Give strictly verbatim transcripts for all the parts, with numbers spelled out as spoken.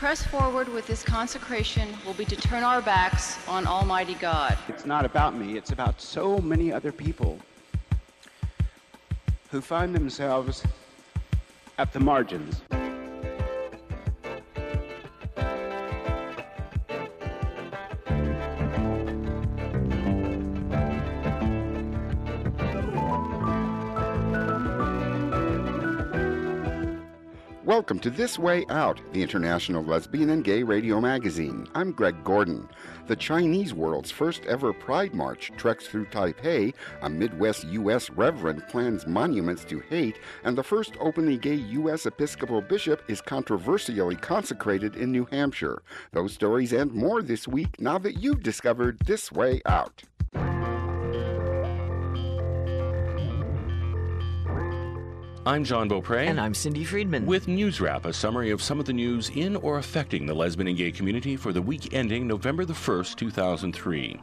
press forward with this consecration will be to turn our backs on Almighty God. It's not about me, it's about so many other people who find themselves at the margins. Welcome to This Way Out, the international lesbian and gay radio magazine. I'm Greg Gordon. The Chinese world's first ever Pride March treks through Taipei, a Midwest U S reverend plans monuments to hate, and the first openly gay U S Episcopal bishop is controversially consecrated in New Hampshire. Those stories and more this week now that you've discovered This Way Out. I'm John Beaupre. And I'm Cindy Friedman. With News Wrap, a summary of some of the news in or affecting the lesbian and gay community for the week ending November the first, two thousand three.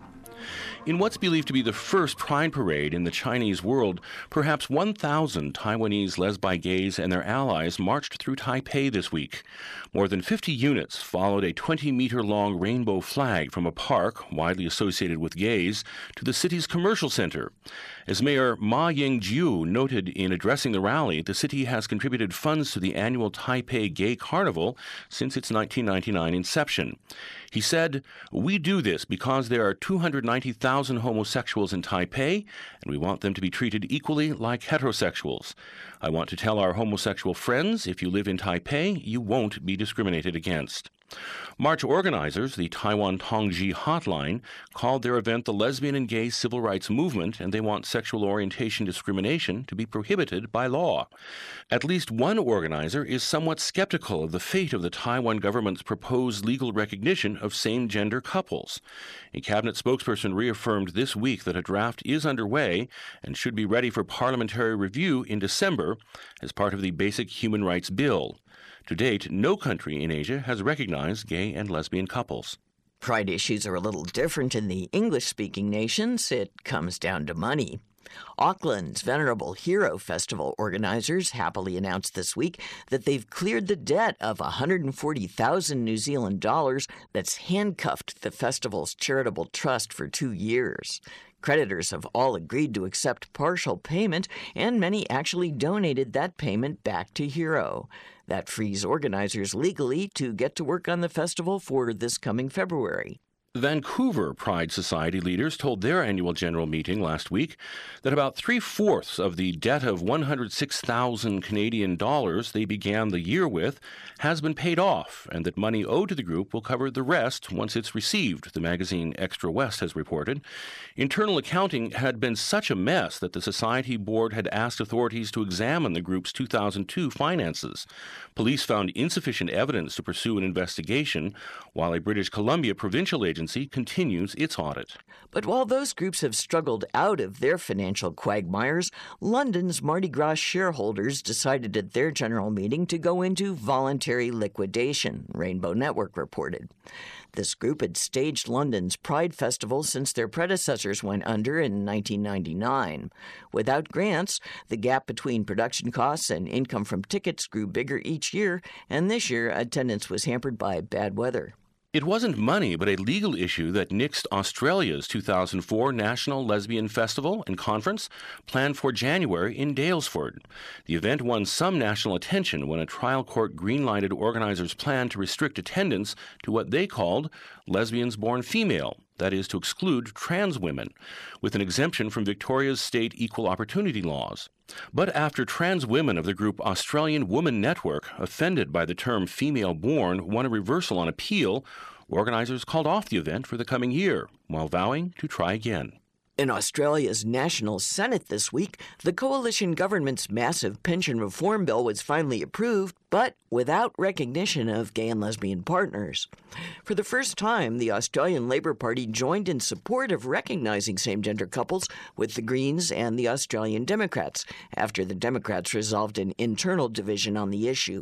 In what's believed to be the first Pride Parade in the Chinese world, perhaps one thousand Taiwanese lesbi gays and their allies marched through Taipei this week. More than fifty units followed a twenty-meter-long rainbow flag from a park, widely associated with gays, to the city's commercial center. As Mayor Ma Ying-jeou noted in addressing the rally, the city has contributed funds to the annual Taipei Gay Carnival since its nineteen ninety-nine inception. He said, "We do this because there are two hundred ninety thousand homosexuals in Taipei, and we want them to be treated equally like heterosexuals. I want to tell our homosexual friends, if you live in Taipei, you won't be discriminated against." March organizers, the Taiwan Tongji Hotline, called their event the Lesbian and Gay Civil Rights Movement, and they want sexual orientation discrimination to be prohibited by law. At least one organizer is somewhat skeptical of the fate of the Taiwan government's proposed legal recognition of same-gender couples. A cabinet spokesperson reaffirmed this week that a draft is underway and should be ready for parliamentary review in December as part of the Basic Human Rights Bill. To date, no country in Asia has recognized gay and lesbian couples. Pride issues are a little different in the English-speaking nations. It comes down to money. Auckland's Venerable Hero Festival organizers happily announced this week that they've cleared the debt of one hundred forty thousand New Zealand dollars that's handcuffed the festival's charitable trust for two years. Creditors have all agreed to accept partial payment, and many actually donated that payment back to Hero. That frees organizers legally to get to work on the festival for this coming February. Vancouver Pride Society leaders told their annual general meeting last week that about three-fourths of the debt of one hundred six thousand Canadian dollars they began the year with has been paid off, and that money owed to the group will cover the rest once it's received, the magazine Extra West has reported. Internal accounting had been such a mess that the Society board had asked authorities to examine the group's two thousand two finances. Police found insufficient evidence to pursue an investigation, while a British Columbia provincial agency continues its audit. But while those groups have struggled out of their financial quagmires, London's Mardi Gras shareholders decided at their general meeting to go into voluntary liquidation, Rainbow Network reported. This group had staged London's Pride Festival since their predecessors went under in nineteen ninety-nine. Without grants, the gap between production costs and income from tickets grew bigger each year, and this year attendance was hampered by bad weather. It wasn't money, but a legal issue that nixed Australia's two thousand four National Lesbian Festival and Conference, planned for January in Daylesford. The event won some national attention when a trial court greenlighted organizers' plan to restrict attendance to what they called lesbians born female, that is, to exclude trans women, with an exemption from Victoria's state equal opportunity laws. But after trans women of the group Australian Woman Network, offended by the term female-born, won a reversal on appeal, organizers called off the event for the coming year, while vowing to try again. In Australia's National Senate this week, the coalition government's massive pension reform bill was finally approved, but without recognition of gay and lesbian partners. For the first time, the Australian Labor Party joined in support of recognizing same-gender couples with the Greens and the Australian Democrats, after the Democrats resolved an internal division on the issue.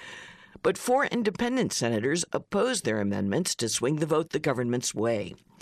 But four independent senators opposed their amendments to swing the vote the government's way.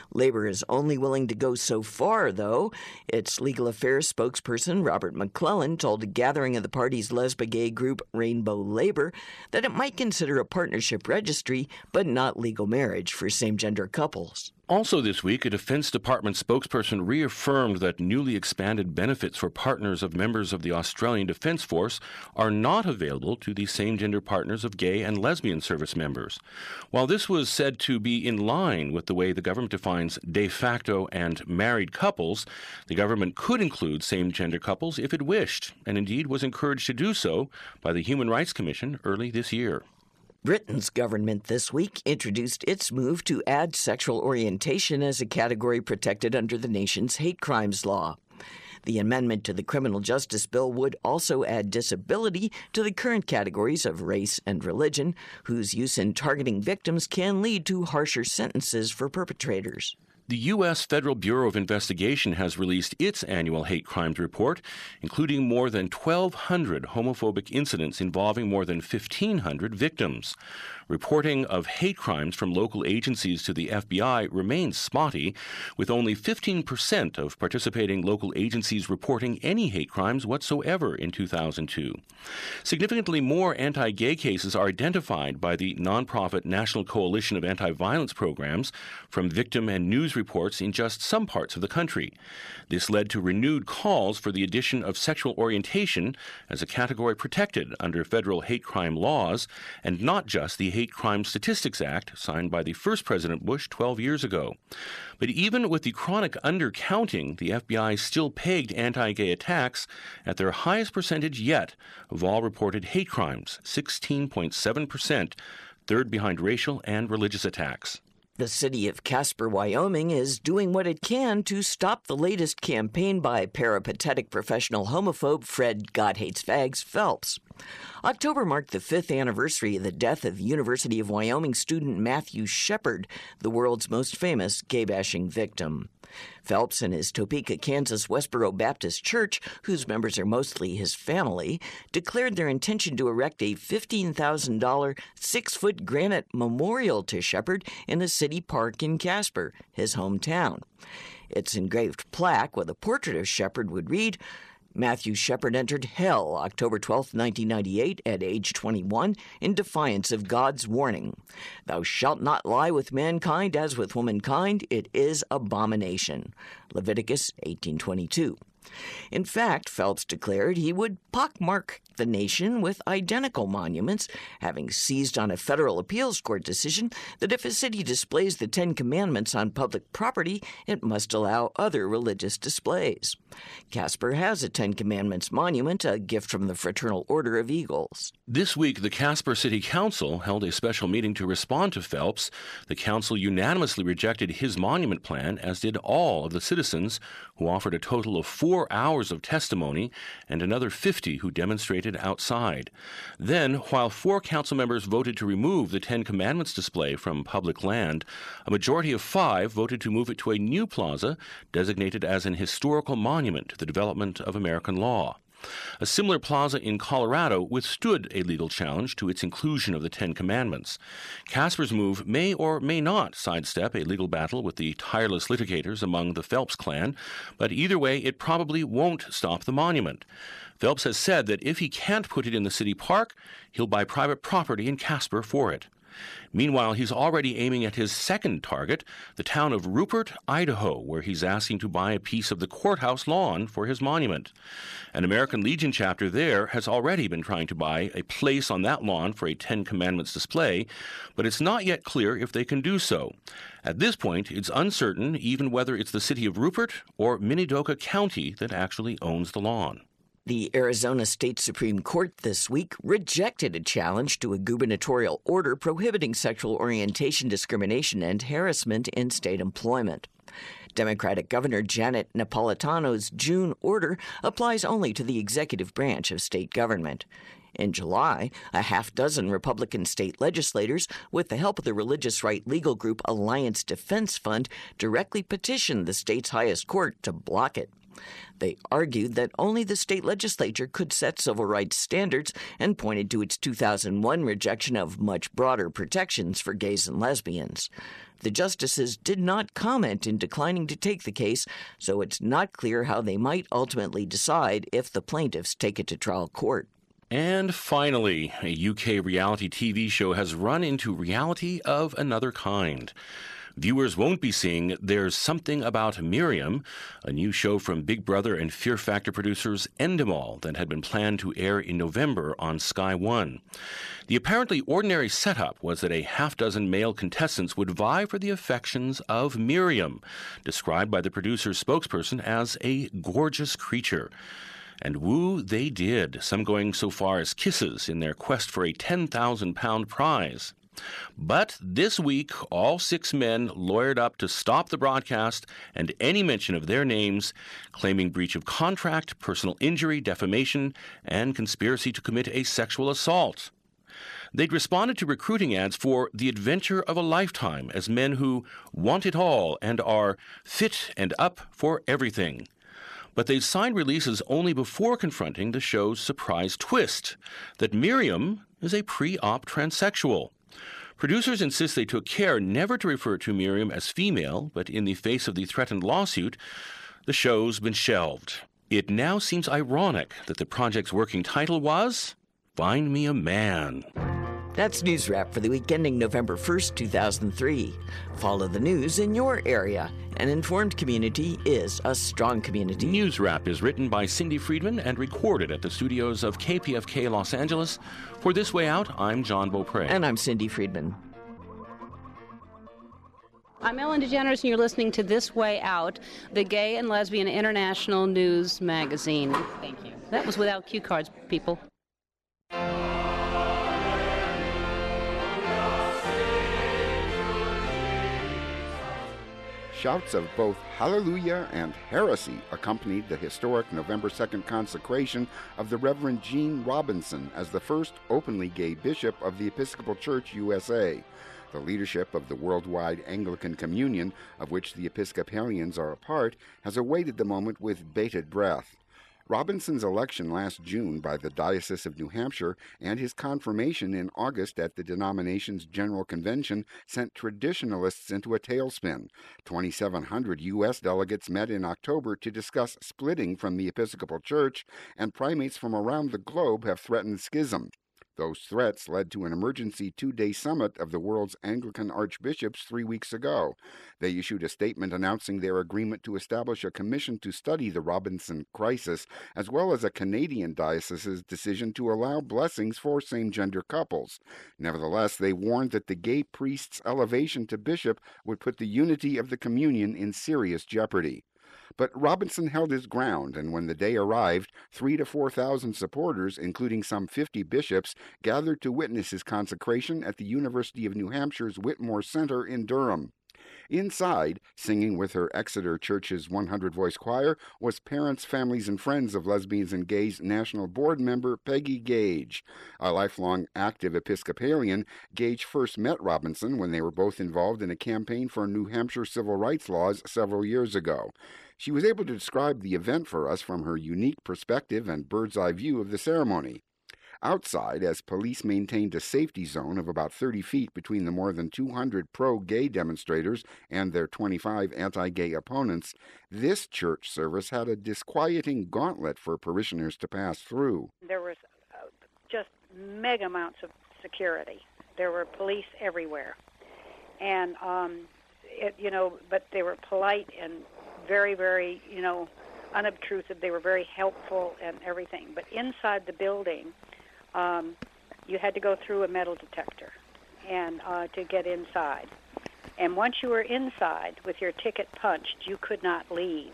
Labor is only willing to go so far, though. Its legal affairs spokesperson, Robert McClellan, told a gathering of the party's lesba-gay group Rainbow Labor that it might consider a partnership registry, but not legal marriage for same-gender couples. Also this week, a Defense Department spokesperson reaffirmed that newly expanded benefits for partners of members of the Australian Defence Force are not available to the same-gender partners of gay and lesbian service members. While this was said to be in line with the way the government defines de facto and married couples, the government could include same-gender couples if it wished, and indeed was encouraged to do so by the Human Rights Commission early this year. Britain's government this week introduced its move to add sexual orientation as a category protected under the nation's hate crimes law. The amendment to the criminal justice bill would also add disability to the current categories of race and religion, whose use in targeting victims can lead to harsher sentences for perpetrators. The U S Federal Bureau of Investigation has released its annual hate crimes report, including more than twelve hundred homophobic incidents involving more than fifteen hundred victims. Reporting of hate crimes from local agencies to the F B I remains spotty, with only fifteen percent of participating local agencies reporting any hate crimes whatsoever in two thousand two. Significantly more anti-gay cases are identified by the nonprofit National Coalition of Anti-Violence Programs from victim and news reports in just some parts of the country. This led to renewed calls for the addition of sexual orientation as a category protected under federal hate crime laws, and not just the Hate Crime Statistics Act signed by the first President Bush twelve years ago. But even with the chronic undercounting, the F B I still pegged anti-gay attacks at their highest percentage yet of all reported hate crimes, sixteen point seven percent, third behind racial and religious attacks. The city of Casper, Wyoming, is doing what it can to stop the latest campaign by peripatetic professional homophobe Fred God Hates Fags Phelps. October marked the fifth anniversary of the death of University of Wyoming student Matthew Shepard, the world's most famous gay-bashing victim. Phelps and his Topeka, Kansas Westboro Baptist Church, whose members are mostly his family, declared their intention to erect a fifteen thousand dollars six-foot granite memorial to Shepard in a city park in Casper, his hometown. Its engraved plaque with a portrait of Shepard would read, Matthew Shepard entered hell October twelfth, nineteen ninety-eight, at age twenty-one, in defiance of God's warning. Thou shalt not lie with mankind as with womankind, it is abomination. Leviticus eighteen twenty-two. In fact, Phelps declared he would pockmark the nation with identical monuments, having seized on a federal appeals court decision that if a city displays the Ten Commandments on public property, it must allow other religious displays. Casper has a Ten Commandments monument, a gift from the Fraternal Order of Eagles. This week, the Casper City Council held a special meeting to respond to Phelps. The council unanimously rejected his monument plan, as did all of the citizens, who offered a total of four hours of testimony and another fifty who demonstrated outside. Then, while four council members voted to remove the Ten Commandments display from public land, a majority of five voted to move it to a new plaza designated as an historical monument to the development of American law. A similar plaza in Colorado withstood a legal challenge to its inclusion of the Ten Commandments. Casper's move may or may not sidestep a legal battle with the tireless litigators among the Phelps clan, but either way, it probably won't stop the monument. Phelps has said that if he can't put it in the city park, he'll buy private property in Casper for it. Meanwhile, he's already aiming at his second target, the town of Rupert, Idaho, where he's asking to buy a piece of the courthouse lawn for his monument. An American Legion chapter there has already been trying to buy a place on that lawn for a Ten Commandments display, but it's not yet clear if they can do so. At this point, it's uncertain even whether it's the city of Rupert or Minidoka County that actually owns the lawn. The Arizona State Supreme Court this week rejected a challenge to a gubernatorial order prohibiting sexual orientation discrimination and harassment in state employment. Democratic Governor Janet Napolitano's June order applies only to the executive branch of state government. In July, a half dozen Republican state legislators, with the help of the religious right legal group Alliance Defense Fund, directly petitioned the state's highest court to block it. They argued that only the state legislature could set civil rights standards and pointed to its two thousand one rejection of much broader protections for gays and lesbians. The justices did not comment in declining to take the case, so it's not clear how they might ultimately decide if the plaintiffs take it to trial court. And finally, a U K reality T V show has run into reality of another kind. Viewers won't be seeing There's Something About Miriam, a new show from Big Brother and Fear Factor producers Endemol that had been planned to air in November on Sky One. The apparently ordinary setup was that a half-dozen male contestants would vie for the affections of Miriam, described by the producer's spokesperson as a gorgeous creature. And woo they did, some going so far as kisses in their quest for a ten thousand pound prize. But this week, all six men lawyered up to stop the broadcast and any mention of their names, claiming breach of contract, personal injury, defamation, and conspiracy to commit a sexual assault. They'd responded to recruiting ads for the adventure of a lifetime as men who want it all and are fit and up for everything. But they signed releases only before confronting the show's surprise twist, that Miriam is a pre-op transsexual. Producers insist they took care never to refer to Miriam as female, but in the face of the threatened lawsuit, the show's been shelved. It now seems ironic that the project's working title was Find Me a Man. That's News Wrap for the week ending November first, two thousand three. Follow the news in your area. An informed community is a strong community. News Wrap is written by Cindy Friedman and recorded at the studios of K P F K Los Angeles. For This Way Out, I'm John Beaupre. And I'm Cindy Friedman. I'm Ellen DeGeneres, and you're listening to This Way Out, the Gay and Lesbian International News Magazine. Thank you. That was without cue cards, people. Shouts of both hallelujah and heresy accompanied the historic November second consecration of the Reverend Gene Robinson as the first openly gay bishop of the Episcopal Church U S A. The leadership of the worldwide Anglican Communion, of which the Episcopalians are a part, has awaited the moment with bated breath. Robinson's election last June by the Diocese of New Hampshire and his confirmation in August at the denomination's General Convention sent traditionalists into a tailspin. twenty-seven hundred U S delegates met in October to discuss splitting from the Episcopal Church, and primates from around the globe have threatened schism. Those threats led to an emergency two-day summit of the world's Anglican archbishops three weeks ago. They issued a statement announcing their agreement to establish a commission to study the Robinson crisis, as well as a Canadian diocese's decision to allow blessings for same-gender couples. Nevertheless, they warned that the gay priest's elevation to bishop would put the unity of the communion in serious jeopardy. But Robinson held his ground, and when the day arrived, three to four thousand supporters, including some fifty bishops, gathered to witness his consecration at the University of New Hampshire's Whitmore Center in Durham. Inside, singing with her Exeter Church's hundred-voice choir, was Parents, Families, and Friends of Lesbians and Gays National Board member Peggy Gage. A lifelong active Episcopalian, Gage first met Robinson when they were both involved in a campaign for New Hampshire civil rights laws several years ago. She was able to describe the event for us from her unique perspective and bird's-eye view of the ceremony. Outside, as police maintained a safety zone of about thirty feet between the more than two hundred pro-gay demonstrators and their twenty-five anti-gay opponents, this church service had a disquieting gauntlet for parishioners to pass through. There was uh, just mega amounts of security. There were police everywhere. And, um, it, you know, but they were polite and very, very, you know, unobtrusive. They were very helpful and everything. But inside the building, Um, you had to go through a metal detector and uh, to get inside. And once you were inside with your ticket punched, you could not leave.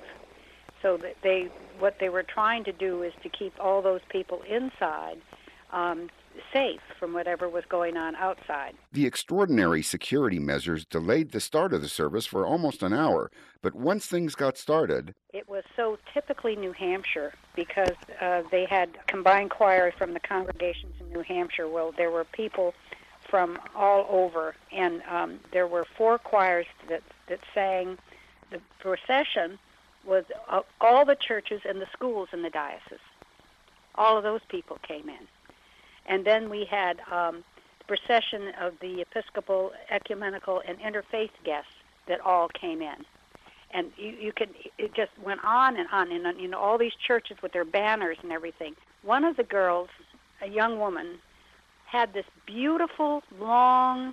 So that they, what they were trying to do is to keep all those people inside um, safe from whatever was going on outside. The extraordinary security measures delayed the start of the service for almost an hour, but once things got started... It was so typically New Hampshire because uh, they had combined choir from the congregations in New Hampshire. Well, there were people from all over, and um, there were four choirs that, that sang. The procession was uh, all the churches and the schools in the diocese. All of those people came in. And then we had um, procession of the Episcopal, ecumenical, and interfaith guests that all came in. And you, you could, it just went on and on, and you know, all these churches with their banners and everything. One of the girls, a young woman, had this beautiful, long,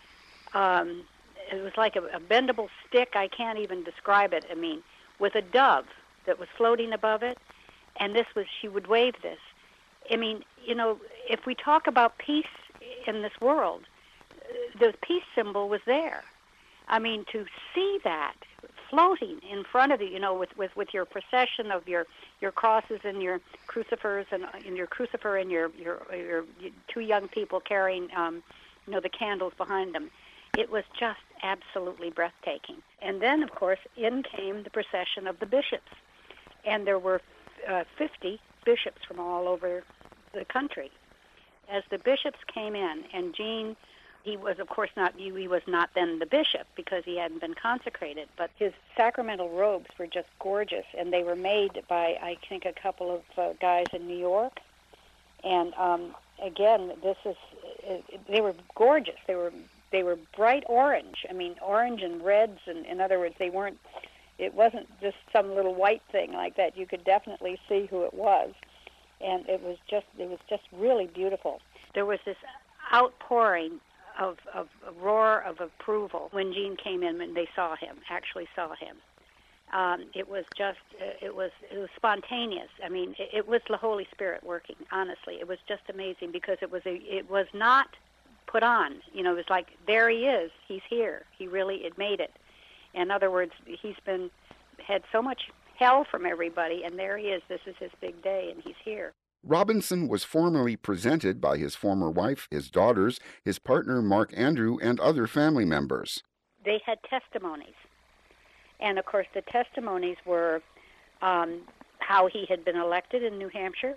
um, it was like a, a bendable stick, I can't even describe it, I mean, with a dove that was floating above it, and this was, she would wave this. I mean, you know, if we talk about peace in this world, the peace symbol was there. I mean, to see that floating in front of you, you know, with, with, with your procession of your, your crosses and your crucifers and, and your crucifer and your, your, your two young people carrying, um, you know, the candles behind them. It was just absolutely breathtaking. And then, of course, in came the procession of the bishops. And there were uh, fifty bishops from all over the country. As the bishops came in, and Gene, he was, of course, not, he was not then the bishop because he hadn't been consecrated, but his sacramental robes were just gorgeous, and they were made by, I think, a couple of uh, guys in New York. And um, again, this is, uh, they were gorgeous. They were they were bright orange. I mean, orange and reds, and in other words, they weren't, it wasn't just some little white thing like that. You could definitely see who it was. And it was just, it was just really beautiful. There was this outpouring of, of a roar of approval when Gene came in, when they saw him, actually saw him. Um, it was just, it was, it was spontaneous. I mean, it, it was the Holy Spirit working. Honestly, it was just amazing because it was a, it was not put on. You know, it was like, there he is. He's here. He really, it made it. In other words, he's been had so much hell from everybody, and there he is. This is his big day, and he's here. Robinson was formally presented by his former wife, his daughters, his partner Mark Andrew, and other family members. They had testimonies. And, of course, the testimonies were um, how he had been elected in New Hampshire,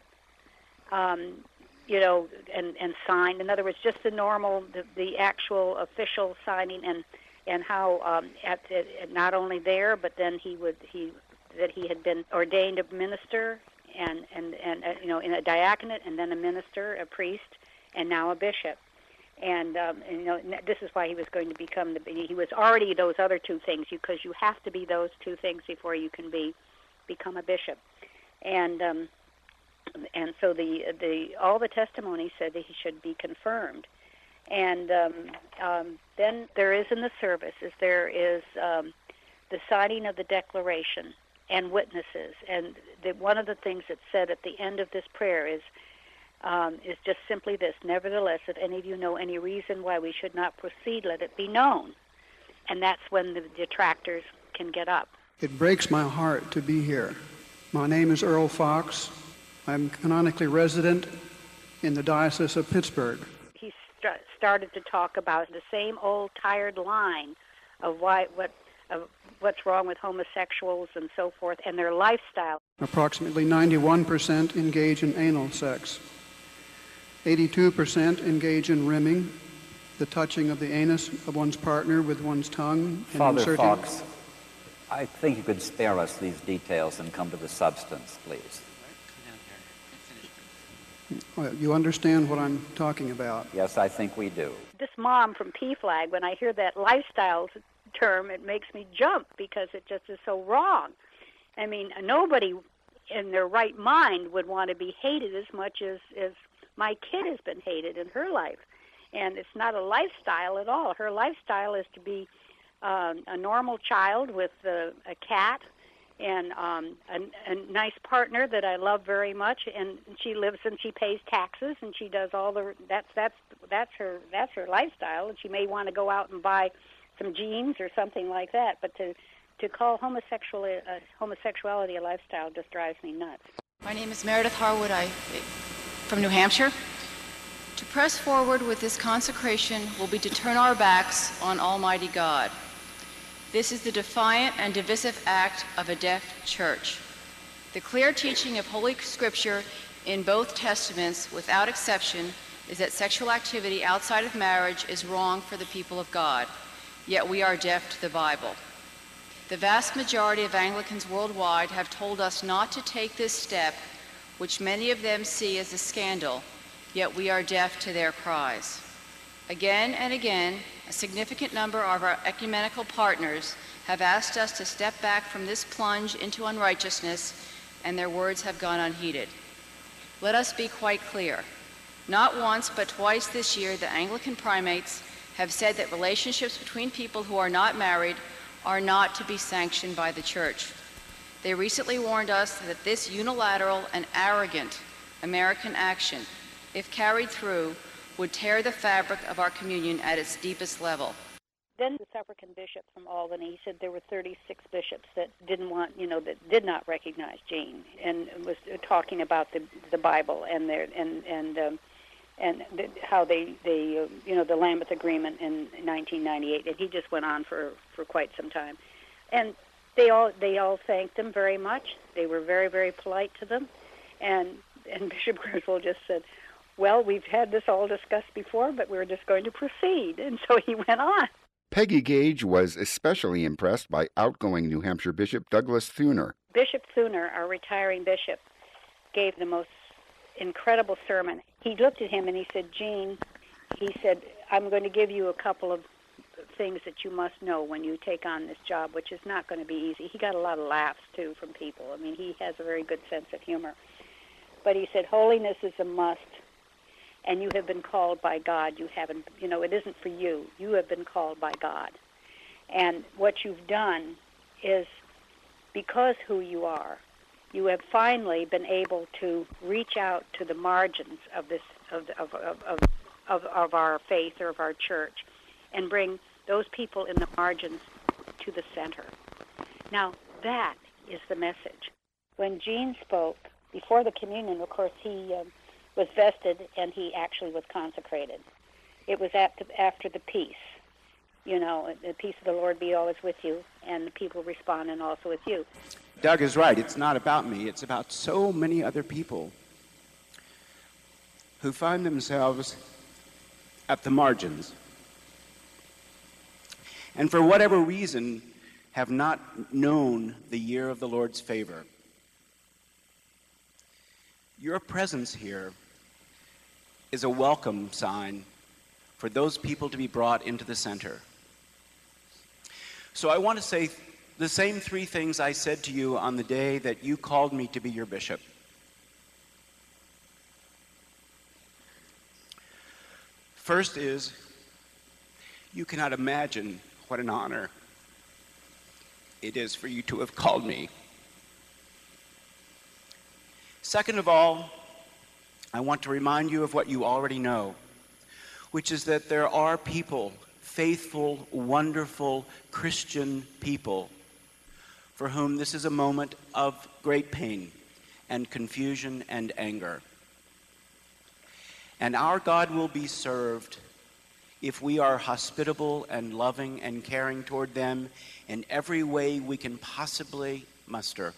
um, you know, and, and signed. In other words, just the normal, the, the actual official signing, and and how um, at, at not only there, but then he would he that he had been ordained a minister, and and and uh, you know, in a diaconate, and then a minister, a priest, and now a bishop. And, um, and you know, this is why he was going to become the. He was already those other two things, because you have to be those two things before you can be become a bishop. And um, and so the the all the testimonies said that he should be confirmed. And um, um, then there is in the service is there is um, the signing of the declaration and witnesses. And the, one of the things that's said at the end of this prayer is um, is just simply this: nevertheless, if any of you know any reason why we should not proceed, let it be known. And that's when the detractors can get up. It breaks my heart to be here. My name is Earl Fox. I'm canonically resident in the Diocese of Pittsburgh. He st- started to talk about the same old tired line of why what of what's wrong with homosexuals and so forth, and their lifestyle. Approximately ninety-one percent engage in anal sex. eighty-two percent engage in rimming, the touching of the anus of one's partner with one's tongue. And Father inserting... Fox, I think you could spare us these details and come to the substance, please. Well, you understand what I'm talking about? Yes, I think we do. This mom from P FLAG, when I hear that lifestyle term, it makes me jump because it just is so wrong. I mean, nobody in their right mind would want to be hated as much as, as my kid has been hated in her life. And it's not a lifestyle at all. Her lifestyle is to be um, a normal child with a, a cat and um, a, a nice partner that I love very much, and she lives and she pays taxes, and she does all the that's that's that's her that's her lifestyle. And she may want to go out and buy some jeans or something like that, but to to call homosexual uh, homosexuality a lifestyle just drives me nuts. My name is Meredith Harwood. I from New Hampshire. To press forward with this consecration will be to turn our backs on Almighty God. This is the defiant and divisive act of a deaf church. The clear teaching of Holy Scripture in both testaments, without exception, is that sexual activity outside of marriage is wrong for the people of God, yet we are deaf to the Bible. The vast majority of Anglicans worldwide have told us not to take this step, which many of them see as a scandal, yet we are deaf to their cries. Again and again, a significant number of our ecumenical partners have asked us to step back from this plunge into unrighteousness, and their words have gone unheeded. Let us be quite clear. Not once, but twice this year, the Anglican primates have said that relationships between people who are not married are not to be sanctioned by the Church. They recently warned us that this unilateral and arrogant American action, if carried through, would tear the fabric of our communion at its deepest level. Then the Suffragan bishop from Albany, he said there were thirty-six bishops that didn't want, you know, that did not recognize Jean, and was talking about the the Bible and their and and um, and the, how they they uh, you know the Lambeth Agreement in nineteen ninety-eight, and he just went on for for quite some time, and they all they all thanked him very much. They were very very polite to them, and and Bishop Griswold just said, well, we've had this all discussed before, but we're just going to proceed. And so he went on. Peggy Gage was especially impressed by outgoing New Hampshire Bishop Douglas Thuner. Bishop Thuner, our retiring bishop, gave the most incredible sermon. He looked at him and he said, Gene, he said, I'm going to give you a couple of things that you must know when you take on this job, which is not going to be easy. He got a lot of laughs, too, from people. I mean, he has a very good sense of humor. But he said, holiness is a must. And you have been called by God. You haven't, you know, it isn't for you. You have been called by God. And what you've done is, because who you are, you have finally been able to reach out to the margins of this, of of of of, of, of our faith or of our church, and bring those people in the margins to the center. Now, that is the message. When Gene spoke before the communion, of course, he uh, was vested, and he actually was consecrated. It was after, after the peace. You know, the peace of the Lord be always with you, and the people respond, and also with you. Doug is right. It's not about me. It's about so many other people who find themselves at the margins, and for whatever reason have not known the year of the Lord's favor. Your presence here is a welcome sign for those people to be brought into the center. So I want to say the same three things I said to you on the day that you called me to be your bishop. First is, you cannot imagine what an honor it is for you to have called me. Second of all, I want to remind you of what you already know, which is that there are people, faithful, wonderful Christian people, for whom this is a moment of great pain and confusion and anger. And our God will be served if we are hospitable and loving and caring toward them in every way we can possibly muster.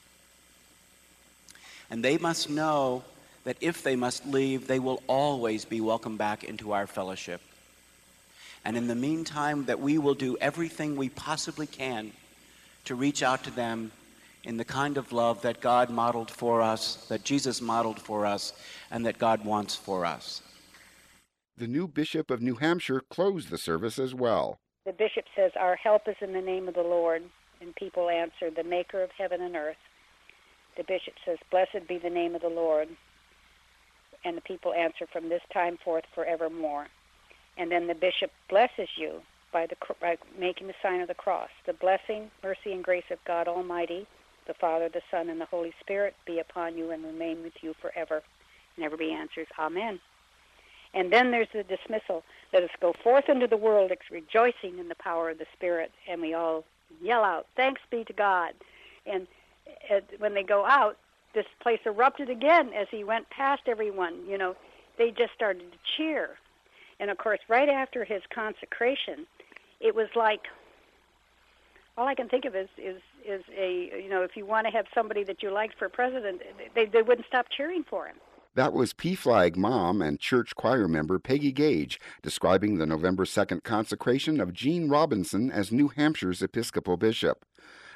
And they must know that if they must leave, they will always be welcome back into our fellowship. And in the meantime, that we will do everything we possibly can to reach out to them in the kind of love that God modeled for us, that Jesus modeled for us, and that God wants for us. The new Bishop of New Hampshire closed the service as well. The bishop says, our help is in the name of the Lord, and people answer, the maker of heaven and earth. The bishop says, blessed be the name of the Lord. And the people answer, from this time forth forevermore. And then the bishop blesses you by, the, by making the sign of the cross. The blessing, mercy, and grace of God Almighty, the Father, the Son, and the Holy Spirit be upon you and remain with you forever. And everybody answers, Amen. And then there's the dismissal. Let us go forth into the world rejoicing in the power of the Spirit. And we all yell out, thanks be to God. And uh, when they go out, this place erupted again as he went past everyone. You know, they just started to cheer. And, of course, right after his consecration, it was like, all I can think of is, is, is a, you know, if you want to have somebody that you liked for president, they, they wouldn't stop cheering for him. That was P Flag mom and church choir member Peggy Gage describing the November second consecration of Gene Robinson as New Hampshire's Episcopal Bishop.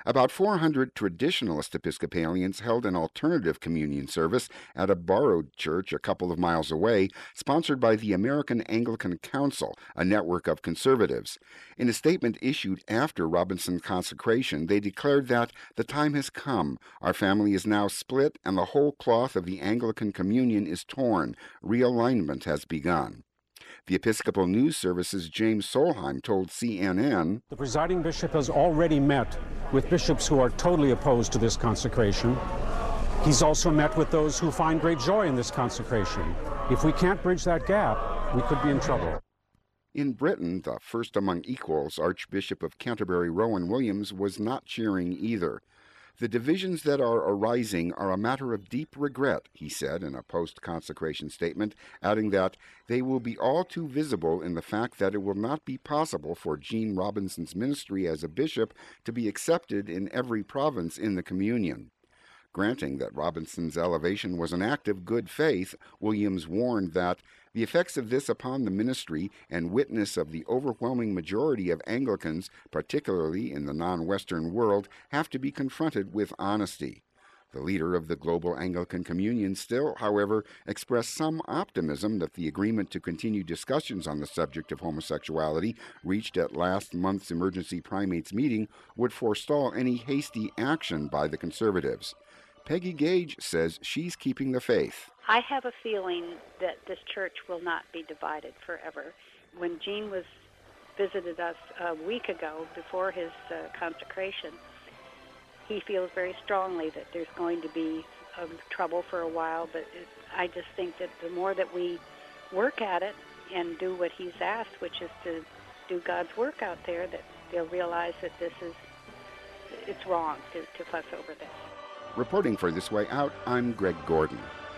About four hundred traditionalist Episcopalians held an alternative communion service at a borrowed church a couple of miles away, sponsored by the American Anglican Council, a network of conservatives. In a statement issued after Robinson's consecration, they declared that the time has come. Our family is now split, and the whole cloth of the Anglican communion is torn. Realignment has begun. The Episcopal News Service's James Solheim told C N N, "The presiding bishop has already met with bishops who are totally opposed to this consecration. He's also met with those who find great joy in this consecration. If we can't bridge that gap, we could be in trouble." In Britain, the first among equals, Archbishop of Canterbury Rowan Williams was not cheering either. "The divisions that are arising are a matter of deep regret," he said in a post-consecration statement, adding that they will be all too visible in the fact that it will not be possible for Gene Robinson's ministry as a bishop to be accepted in every province in the communion. Granting that Robinson's elevation was an act of good faith, Williams warned that the effects of this upon the ministry and witness of the overwhelming majority of Anglicans, particularly in the non-Western world, have to be confronted with honesty. The leader of the Global Anglican Communion still, however, expressed some optimism that the agreement to continue discussions on the subject of homosexuality reached at last month's emergency primates meeting would forestall any hasty action by the conservatives. Peggy Gage says she's keeping the faith. I have a feeling that this church will not be divided forever. When Gene was visited us a week ago before his uh, consecration, he feels very strongly that there's going to be um, trouble for a while, but it, I just think that the more that we work at it and do what he's asked, which is to do God's work out there, that they'll realize that this is, it's wrong to, to fuss over this. Reporting for This Way Out, I'm Greg Gordon.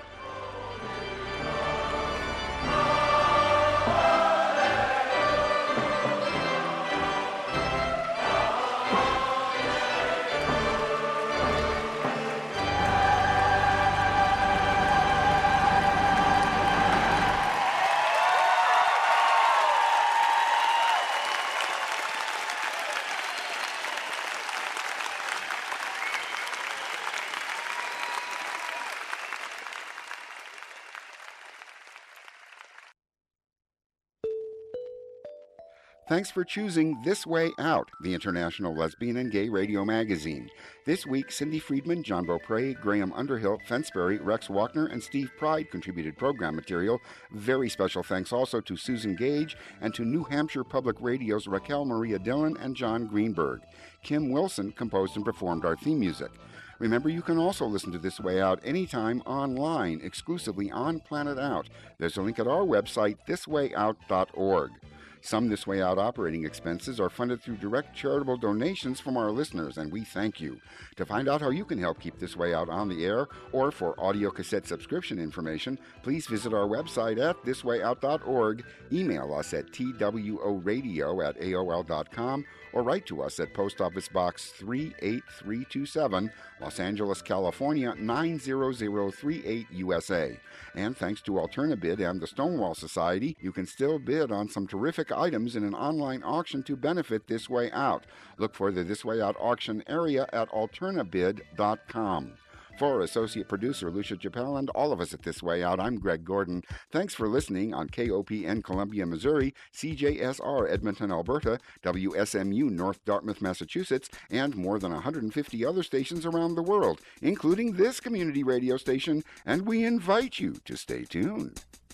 Thanks for choosing This Way Out, the international lesbian and gay radio magazine. This week, Cindy Friedman, John Beaupre, Graham Underhill, Fensbury, Rex Walkner, and Steve Pride contributed program material. Very special thanks also to Susan Gage and to New Hampshire Public Radio's Raquel Maria Dillon and John Greenberg. Kim Wilson composed and performed our theme music. Remember, you can also listen to This Way Out anytime online, exclusively on Planet Out. There's a link at our website, this way out dot org. Some This Way Out operating expenses are funded through direct charitable donations from our listeners, and we thank you. To find out how you can help keep This Way Out on the air, or for audio cassette subscription information, please visit our website at this way out dot org, email us at t w o radio at a o l dot com, or write to us at Post Office Box three eight three two seven, Los Angeles, California nine zero zero three eight, U S A. And thanks to Alternabid and the Stonewall Society, you can still bid on some terrific items in an online auction to benefit This Way Out. Look for the This Way Out auction area at alternabid dot com. For associate producer Lucia Chappelle and all of us at This Way Out, I'm Greg Gordon. Thanks for listening on K O P N Columbia, Missouri, C J S R Edmonton, Alberta, W S M U North Dartmouth, Massachusetts, and more than one hundred fifty other stations around the world, including this community radio station, and we invite you to stay tuned.